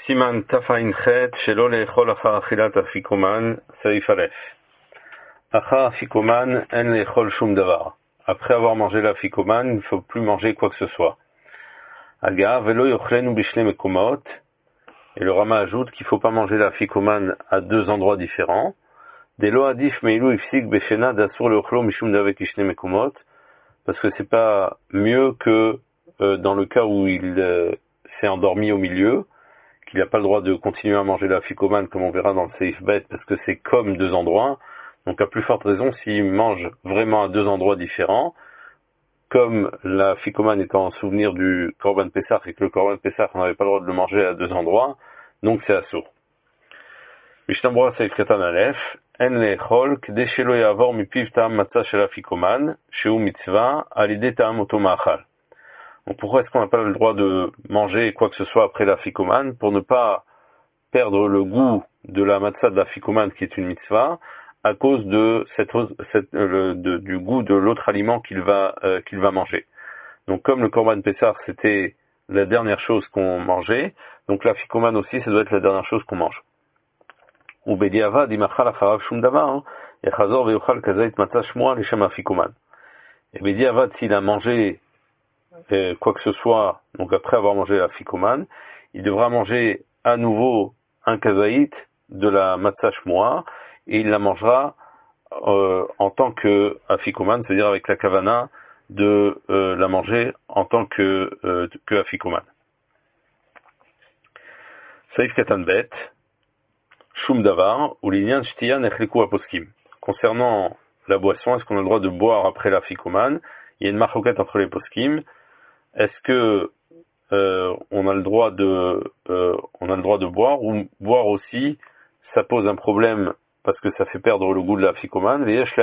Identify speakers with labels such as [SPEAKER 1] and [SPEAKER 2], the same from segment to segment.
[SPEAKER 1] Siman Tafain Chet, Shelo Leechol Achar Achilat Afikoman, Saif Aleph. Achar Afikoman, En Leechol Shum Davar. Après avoir mangé l'afikoman, il ne faut plus manger quoi que ce soit. Aga, Velo Yochlenu Bishne Mekomot. Et le Rama ajoute qu'il ne faut pas manger l'afikoman à deux endroits différents. Delo Adif Meilu Ifsik Beshena Dasur Leochlo Mishum Davek Ishne Mekomot. Parce que c'est pas mieux que dans le cas où il s'est endormi au milieu, qu'il n'a pas le droit de continuer à manger la ficomane comme on verra dans le Seif Bet, parce que c'est comme deux endroits. Donc à plus forte raison, s'il mange vraiment à deux endroits différents, comme la ficomane étant en souvenir du Korban Pessah et que le Korban Pessah on n'avait pas le droit de le manger à deux endroits, donc c'est assourd. Mishnah Seif Katan Aleph, En lechol k'dei shelo ya'avor mipiv ta'am matzah shel afikoman, shehu mitzvah, alidei ta'am oto ma'achal. Donc pourquoi est-ce qu'on n'a pas le droit de manger quoi que ce soit après la ficomane? Pour ne pas perdre le goût de la matzah de la ficomane qui est une mitzvah à cause de du goût de l'autre aliment qu'il va manger. Donc comme le Korban Pessah c'était la dernière chose qu'on mangeait, donc la ficomane aussi ça doit être la dernière chose qu'on mange. Ou bediavad imachal acharav shum davar, yachazor veyochal kazait matzah shmua leshem afikoman. Et bediavad s'il a mangé quoi que ce soit, donc après avoir mangé la ficomane, il devra manger à nouveau un kazaït de la matzah shmoa, et il la mangera en tant que afikoman, c'est-à-dire avec la kavana de la manger en tant que afikoman. Saif katan bet, shum davar, ou l'inyan shtiya nechliku aposkim. Concernant la boisson, est-ce qu'on a le droit de boire après la ficomane? Il y a une marloquette entre les poskim. Est-ce que on a le droit de boire, ou boire aussi ça pose un problème parce que ça fait perdre le goût de la ficomane,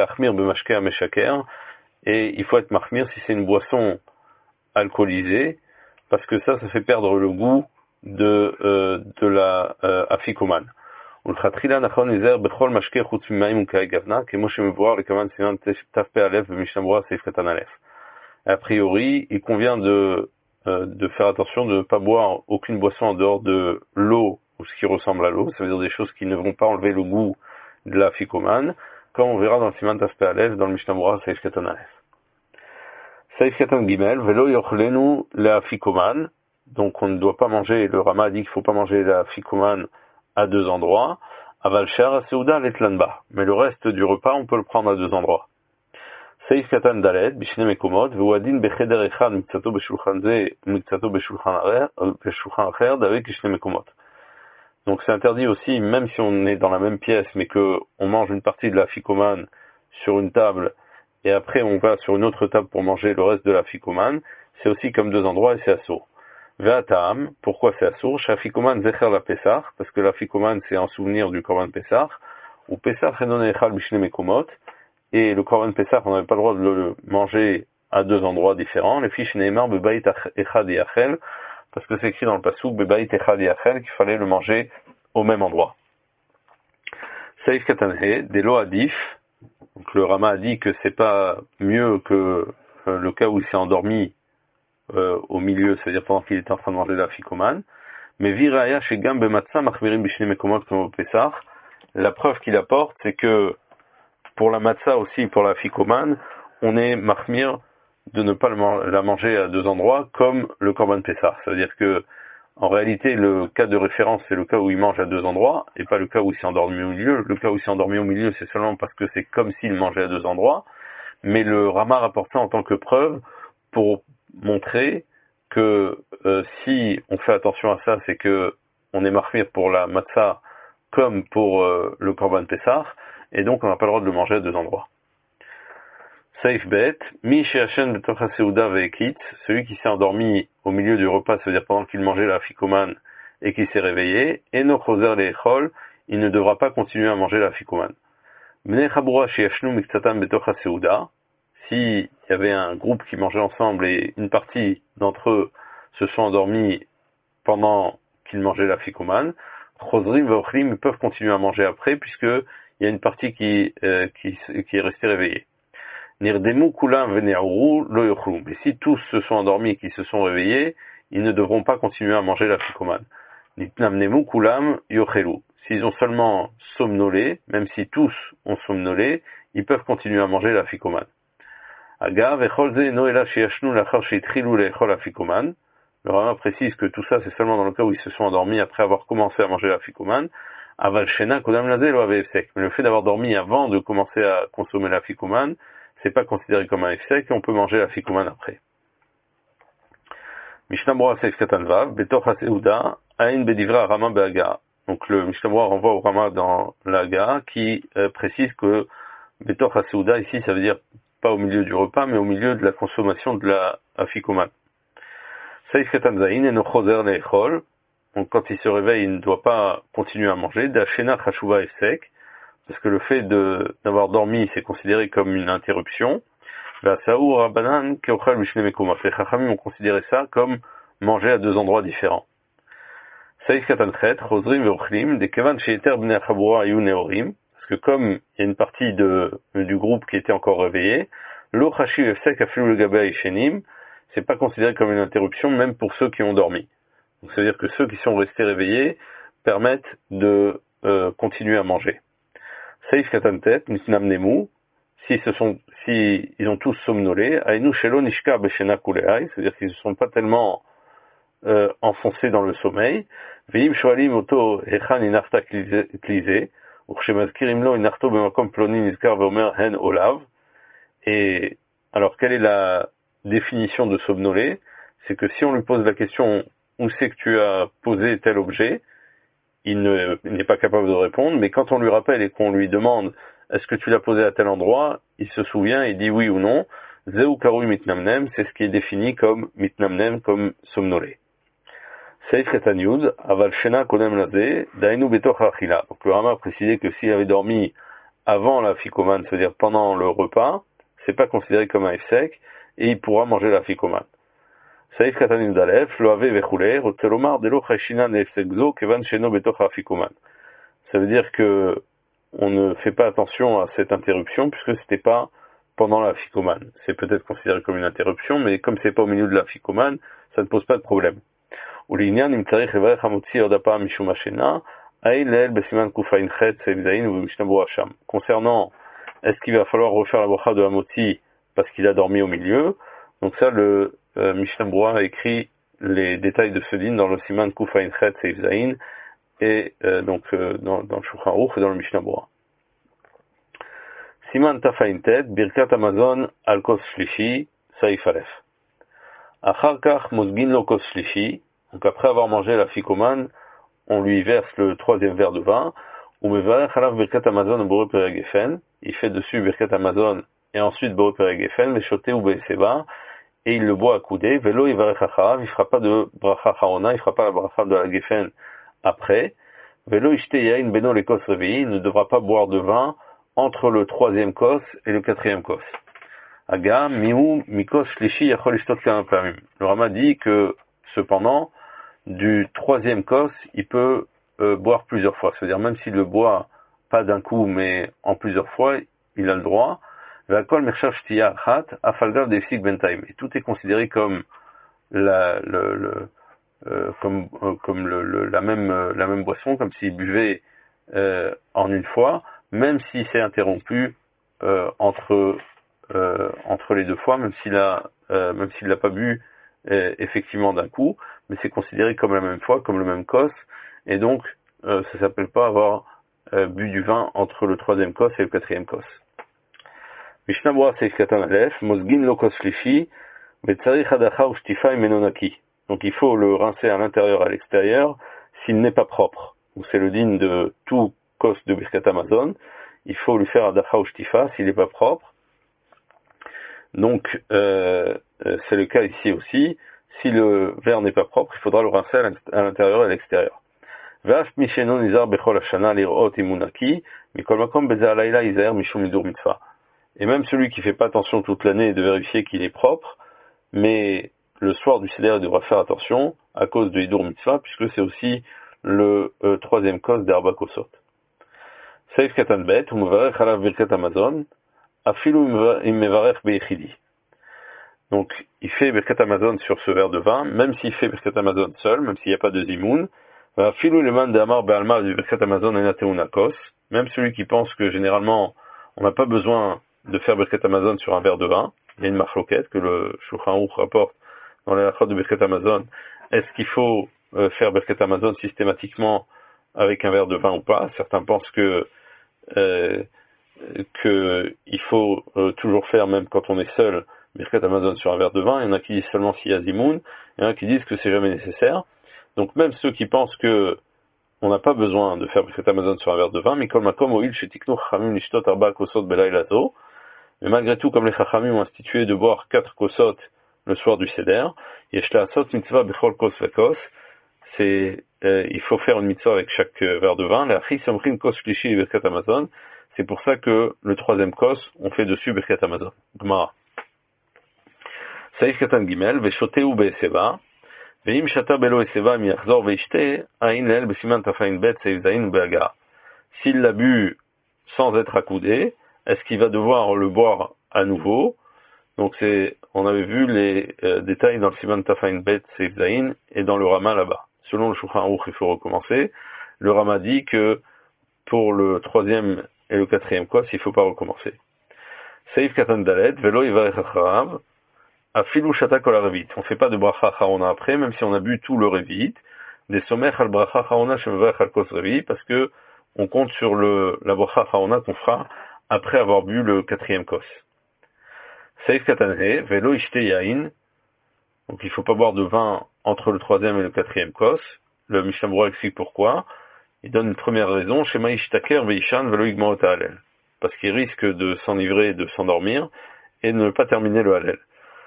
[SPEAKER 1] et il faut être mahmir si c'est une boisson alcoolisée parce que ça fait perdre le goût de la afikoman. A priori, il convient de faire attention de ne pas boire aucune boisson en dehors de l'eau ou ce qui ressemble à l'eau, ça veut dire des choses qui ne vont pas enlever le goût de la ficomane, comme on verra dans le Siman Tafpe Aleph, dans le Mishnah Berurah Seif Katan Aleph. Seif Katan Gimel, Velo Yochlenu la ficomane, donc on ne doit pas manger, le Rama a dit qu'il ne faut pas manger la ficomane à deux endroits, Aval Shar Seuda Letlanba, mais le reste du repas on peut le prendre à deux endroits. Seif Katan Dalet, Bishne Mekomot, Vouadin Becheder Echad, Mikzato Beshulchan Ze, Mikzato Beshulchan Acher, Davek Bishne Mekomot. Donc c'est interdit aussi, même si on est dans la même pièce, mais que on mange une partie de la ficomane sur une table, et après on va sur une autre table pour manger le reste de la ficomane, c'est aussi comme deux endroits et c'est assourd. Ve'atam, pourquoi c'est assourd? Shafikoman Zecher la Pesach, parce que la ficomane c'est un souvenir du Korban Pesach, ou Pesach Enon Echal Bishne Mekomot, et le Korban Pessah, on n'avait pas le droit de le manger à deux endroits différents. Les fiches Neymar, Bebaït Echad Yachel, parce que c'est écrit dans le Passouk, Bebaït Echad Yachel, qu'il fallait le manger au même endroit. Saif Katanhe, Delo Adif, donc le Rama a dit que c'est pas mieux que le cas où il s'est endormi au milieu, c'est-à-dire pendant qu'il était en train de manger la ficomane. Mais Viraya Shegam Bematsa Machmirim Bishne Mekomot comme Pessah, la preuve qu'il apporte, c'est que pour la matzah aussi, pour la ficomane, on est mahmir de ne pas la manger à deux endroits comme le Korban Pessah. Ça veut dire que, en réalité, le cas de référence, c'est le cas où il mange à deux endroits, et pas le cas où il s'est endormi au milieu. Le cas où il s'est endormi au milieu, c'est seulement parce que c'est comme s'il mangeait à deux endroits. Mais le Rama rapporte ça en tant que preuve pour montrer que si on fait attention à ça, c'est que on est mahmir pour la matzah comme pour le Korban Pessah, et donc on n'a pas le droit de le manger à deux endroits. Saif bet, mi she'ashen betocha seuda ve'ekitz, celui qui s'est endormi au milieu du repas, c'est-à-dire pendant qu'il mangeait la ficomane et qui s'est réveillé, eno choser le'echol, il ne devra pas continuer à manger la ficomane. Bnei chabura she'yashnu miktatam betocha seuda, s'il y avait un groupe qui mangeait ensemble et une partie d'entre eux se sont endormis pendant qu'ils mangeaient la ficomane, chosrim ve'ochlim, ils peuvent continuer à manger après, puisque il y a une partie qui est restée réveillée. Nirdemu kulam vene'auru lo yochlu. Mais si tous se sont endormis et qu'ils se sont réveillés, ils ne devront pas continuer à manger la ficomane. Nitnamnemu kulam yochelu. S'ils ont seulement somnolé, même si tous ont somnolé, ils peuvent continuer à manger l'afikoman. Agav echolze noela sheyashnu lachar sheitchilu leechol afikoman. Le Rama précise que tout ça c'est seulement dans le cas où ils se sont endormis après avoir commencé à manger l'afikoman. Aval shena kodam laze lo ave efsek. Mais le fait d'avoir dormi avant de commencer à consommer l'afikoman, c'est pas considéré comme un efsek et on peut manger l'afikoman après. Mishnah Berurah Seif Katan Vav, Betoch HaSeuda, Ain Bedivra Rama Be'Haga. Donc le Mishnah Berurah renvoie au Rama dans l'Haga qui précise que Betoch HaSeuda ici ça veut dire pas au milieu du repas mais au milieu de la consommation de la afikoman. Seif Katan Zain Eno Choser Le'echol. Donc quand il se réveille il ne doit pas continuer à manger. Da'Shena Chashuva Efsek. Parce que le fait d'avoir dormi c'est considéré comme une interruption. Les Chachamim ont considéré ça comme manger à deux endroits différents. Parce que comme il y a une partie du groupe qui était encore réveillée, c'est pas considéré comme une interruption même pour ceux qui ont dormi. Donc ça veut dire que ceux qui sont restés réveillés permettent de continuer à manger. Saif Katantet, Nitnamnemu, si ils ont tous somnolé, Ainu Shelo Nishka Beshena Kuleai, c'est-à-dire qu'ils ne sont pas tellement enfoncés dans le sommeil. Veim Shoalim Oto Hechan Inarta Klize, Urshemazkirim Lo Inarto Bemakom Ploni Nizkar Veomer Hen Olav. Et alors, quelle est la définition de somnoler? C'est que si on lui pose la question où c'est que tu as posé tel objet, il n'est pas capable de répondre, mais quand on lui rappelle et qu'on lui demande est-ce que tu l'as posé à tel endroit, il se souvient, il dit oui ou non. Zeu karui mitnamnem, c'est ce qui est défini comme mitnamnem, comme somnolé. Seif Katan Yud, aval shena kodem laze, dainu betoch achila. Donc le Rama a précisé que s'il avait dormi avant la fikoman, c'est-à-dire pendant le repas, c'est pas considéré comme un efsek, et il pourra manger la fikoman. Saif Katan Yud Alef, lo ave vechule, rotelomar delo chashina nefsekzo, kevan sheno betoch afikoman. Ça veut dire que on ne fait pas attention à cette interruption puisque c'était pas pendant la fikoman. C'est peut-être considéré comme une interruption, mais comme c'est pas au milieu de la fikoman, ça ne pose pas de problème. Concernant est-ce qu'il va falloir refaire la bracha de Hamotzi parce qu'il a dormi au milieu, donc ça le Mishnah Berurah a écrit les détails de ce din dans le Siman Kufain Chet Seif Zain et dans le Shulchan Aruch et dans le Mishnah Berurah. Siman Tafain Tet, Birkat Amazon al Kos Shlishi, Saif Aleph. Achar Kach Mosgin lo Kos Shlishi, donc après avoir mangé la fikoman, on lui verse le troisième verre de vin, ou Mevarech Alav Birkat Amazon Boré Pereg Gefen, il fait dessus Birkat Amazon et ensuite Boré Pereg Gefen, Meshote ou Be'eseba, et il le boit à coudée, Velo Yivarech Acharav, il fera pas de bracha charona, il fera pas la bracha de la Gefen après, Velo Ishte Yain Beno les Kos Revi, il ne devra pas boire de vin entre le troisième kos et le quatrième kos. Aga, Mihu, Mikos Shlishi Yachol Ishtot Kama Pamim. Le Rama dit que, cependant, du troisième kos, il peut boire plusieurs fois. C'est-à-dire, même s'il le boit pas d'un coup, mais en plusieurs fois, il a le droit. V'akol Merchav Shtiya Achat, Afalgav Defsik Bentaim. Et tout est considéré comme la même boisson, comme s'il buvait en une fois, même si c'est interrompu entre les deux fois, même s'il l'a pas bu effectivement d'un coup, mais c'est considéré comme la même fois, comme le même kos, et donc ça s'appelle pas avoir bu du vin entre le troisième kos et le quatrième kos. Mishnah Berurah Seif Katan Aleph, Mosgin lo kos shlishi, vetzarich hadacha ushtifa imenonaki. Donc il faut le rincer à l'intérieur et à l'extérieur s'il n'est pas propre. Donc c'est le digne de tout kos de Birkat Amazon. Il faut lui faire hadacha ushtifa s'il n'est pas propre. Donc c'est le cas ici aussi. Si le verre n'est pas propre, il faudra le rincer à l'intérieur et à l'extérieur. V'af misheno nizar bechol hashana lirot imunaki, mikol makom beze alayla izaher mishum lidur mitzvah. Et même celui qui fait pas attention toute l'année de vérifier qu'il est propre, mais le soir du Seder il devra faire attention à cause de Hidur Mitzvah, puisque c'est aussi le troisième cause d'Arba Kosot. Seif Katan Bet, ou Mevarech Alav Birkat Amazon, Afilu im Mevarech Beichidi. Donc, il fait Birkat Amazon sur ce verre de vin, même s'il fait Birkat Amazon seul, même s'il n'y a pas de Zimoun, Filou le man de Amar Be'alma du Birkat Hamazon Enateuna Kos, même celui qui pense que généralement on n'a pas besoin de faire Birkat Hamazon sur un verre de vin, il y a une marloquette que le Shulchan Aruch rapporte dans les halachot de Birkat Hamazon. Est-ce qu'il faut faire Birkat Hamazon systématiquement avec un verre de vin ou pas? Certains pensent que il faut toujours faire, même quand on est seul, Birkat Hamazon sur un verre de vin. Il y en a qui disent seulement s'il y a Zimoun, il y en a qui disent que c'est jamais nécessaire. Donc même ceux qui pensent que on n'a pas besoin de faire Birkat Hamazon sur un verre de vin, Mikol Makom Oil Shetiknu Chachamim Lishtot Arba Kosot Belay Lazo. Mais malgré tout, comme les Chachamim ont institué de boire 4 kosot le soir du Seder, Yesh La'asot Mitzvah Bechol Kos Vekos, il faut faire une mitzvah avec chaque verre de vin. La Achis Omrin Kos Shlishi Birkat Hamazon. C'est pour ça que le troisième kos, on fait dessus Birkat Hamazon. Gemara. Saïf Katan Gimel, Veshoteu Be'eseva, Ve'im Shata Belo Eseva Miachzor Ve'ishte, Aïn Leel Besiman Tafain Bet Saïf Zaïn Be'aga. S'il l'a bu sans être accoudé, est-ce qu'il va devoir le boire à nouveau? Donc on avait vu les détails dans le Siman Tafain Bet Saïf Zaïn et dans le Rama là-bas. Selon le Shulchan Aruch, il faut recommencer. Le Rama dit que pour le troisième et le quatrième kos, il faut pas recommencer. Saïf Katan Dalet, Velo Yivarech Acharav, Afilu Shata Kol Arevit. On fait pas de bracha Charona après, même si on a bu tout le Revit. Des Somech al bracha Charona Shemevarech al Kos Revit, parce que on compte sur la bracha Charona qu'on fera après avoir bu le quatrième kos. Saïf Katan He, Velo Ishte Yain. Donc il faut pas boire de vin entre le troisième et le quatrième kos. Le Mishnah Berurah explique pourquoi. Il donne une première raison, Shema Ishtaker Veishan Velo Yigmor Hallel, parce qu'il risque de s'enivrer et de s'endormir et de ne pas terminer le Hallel.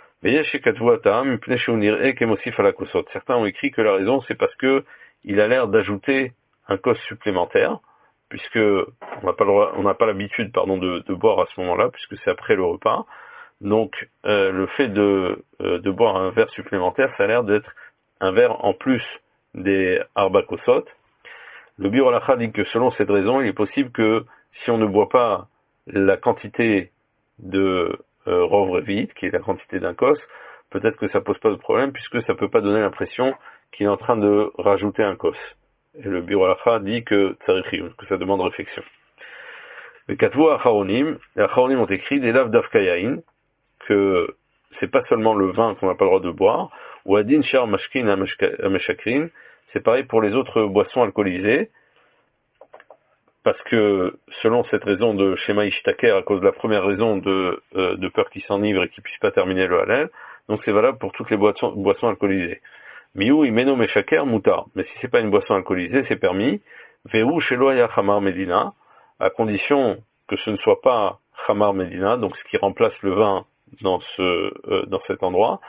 [SPEAKER 1] Certains ont écrit que la raison c'est parce que il a l'air d'ajouter un kos supplémentaire, puisque on n'a pas l'habitude, de boire à ce moment-là, puisque c'est après le repas. Donc le fait de boire un verre supplémentaire, ça a l'air d'être un verre en plus des arba kosot. Le Biur Halacha dit que selon cette raison, il est possible que si on ne boit pas la quantité de Rov Revit, qui est la quantité d'un kos, peut-être que ça pose pas de problème, puisque ça peut pas donner l'impression qu'il est en train de rajouter un kos. Et le Biur Halacha dit que ça demande réflexion. Les Katvu Acharonim, les Acharonim ont écrit des laves d'Afkayain, que c'est pas seulement le vin qu'on n'a pas le droit de boire, ou Adin Shar Mashkin Ameshakrin, c'est pareil pour les autres boissons alcoolisées, parce que selon cette raison de Shema Ishtaker, à cause de la première raison de peur qu'il s'enivre et qu'il puisse pas terminer le Hallel, donc c'est valable pour toutes les boissons alcoolisées. Miou imeno meshaker mutar, mais si c'est pas une boisson alcoolisée, c'est permis. Ve'u shelo haya chamar medina, à condition que ce ne soit pas chamar medina, donc ce qui remplace le vin dans cet endroit.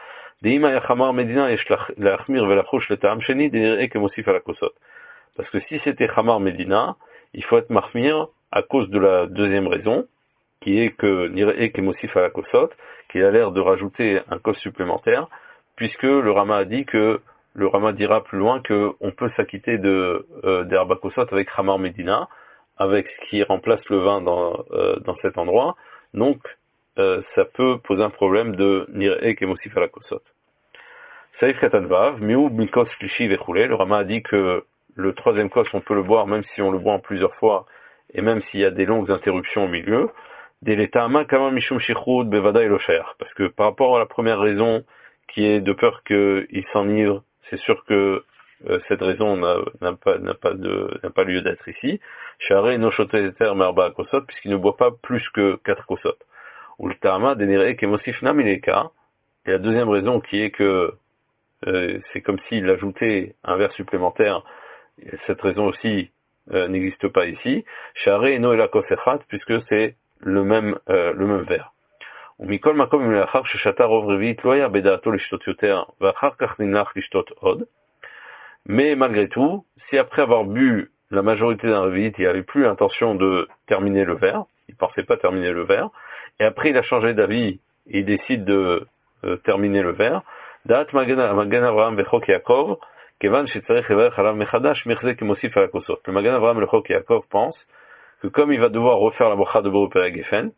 [SPEAKER 1] Parce que si c'était Chamar Medina, il faut être Mahmir à cause de la deuxième raison, qui est que Nir'e Kemosif à la Kosot, qu'il a l'air de rajouter un kos supplémentaire, puisque le Rama a dit que, le Rama dira plus loin que on peut s'acquitter des Arba Kosot avec Chamar Medina, avec ce qui remplace le vin dans cet endroit. Donc, ça peut poser un problème de Nir'e Kemosif à la Kosot. Saïf Katanvav, Miou Mikos Shlishi Vechule, le Rama a dit que le troisième kos, on peut le boire même si on le boit en plusieurs fois, et même s'il y a des longues interruptions au milieu. Deletama Kama Mishum Shichud Bevada Elosher, parce que par rapport à la première raison, qui est de peur qu'il s'enivre, c'est sûr que cette raison n'a pas lieu d'être ici. Share no shoteter merba kosot, puisqu'il ne boit pas plus que 4 kosot. Ou le Tama Denere Kemosif Namileka, et la deuxième raison qui est que c'est comme s'il ajoutait un verre supplémentaire. Cette raison aussi n'existe pas ici. Share eno ela kosechat, puisque c'est le même verre. ומכל מקום לאחר ששתה רוב רביעית לא היה בדעתו לשתות יותר ואחר כך נמנח לשתות עוד. Mais malgré tout, si après avoir bu la majorité d'un revit, il n'avait plus l'intention de terminer le verre, il pensait pas terminer le verre, et après il a changé d'avis et il décide de terminer le verre, דעת מגן אברהם וחוק יעקב, כיוון שצריך לברך עליו מחדש, מחזק כמוסיף על הכוסות. Le מגן אברהם לחוק יעקב pense que comme il va devoir refaire la bracha de Boro Perek Geffen,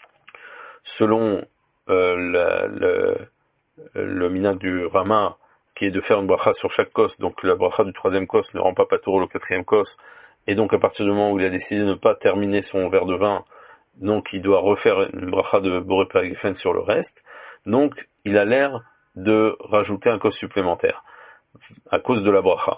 [SPEAKER 1] selon le minhag du Rama, qui est de faire une bracha sur chaque kos, donc la bracha du troisième kos ne rend pas patour le quatrième kos, et donc à partir du moment où il a décidé de ne pas terminer son verre de vin, donc il doit refaire une bracha de Boré Peragefen sur le reste, donc il a l'air de rajouter un kos supplémentaire, à cause de la bracha.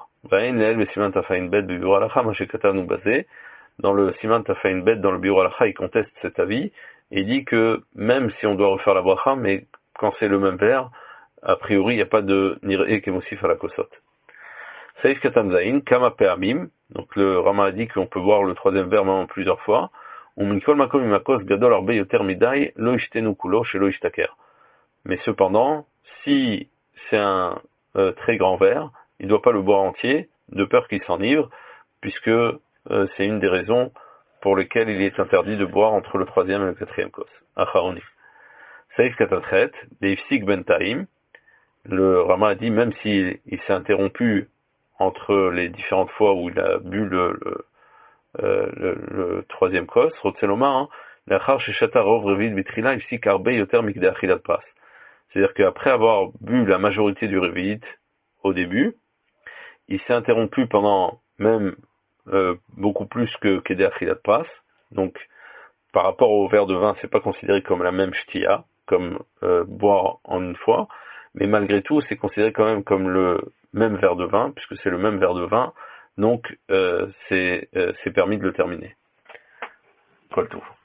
[SPEAKER 1] Dans le Siman Tafayin Bet, dans le Biur Halacha, il conteste cet avis, et il dit que même si on doit refaire la bracha, mais quand c'est le même verre, a priori, il n'y a pas de nir'e kemosif à la kosot. Saïf Katan Zain, Kama Pe'amim, donc le Rama a dit qu'on peut boire le troisième verre même plusieurs fois, Mikol Makom Imakos Gadol Arbe Yoter Midai, Lo Ishtenu Kulo, Shelo Ishtaker. Mais cependant, si c'est un très grand verre, il ne doit pas le boire entier, de peur qu'il s'enivre, puisque c'est une des raisons pour lesquelles il est interdit de boire entre le troisième et le quatrième kos. Acharoni. Saïf Katatret, Deifsik Bentaim, le Rama a dit, même s'il s'est interrompu entre les différentes fois où il a bu le troisième kos, Rotseloma, l'achar sheshata rov revid bitrila ifsik arbe yoter mikde achilat pas. C'est-à-dire qu'après avoir bu la majorité du revit au début, il s'est interrompu pendant même beaucoup plus que Kedé Achilat Pas. Donc, par rapport au verre de vin, c'est pas considéré comme la même shtia, comme boire en une fois, mais malgré tout, c'est considéré quand même comme le même verre de vin, puisque c'est le même verre de vin, donc c'est permis de le terminer. Quoi le tout.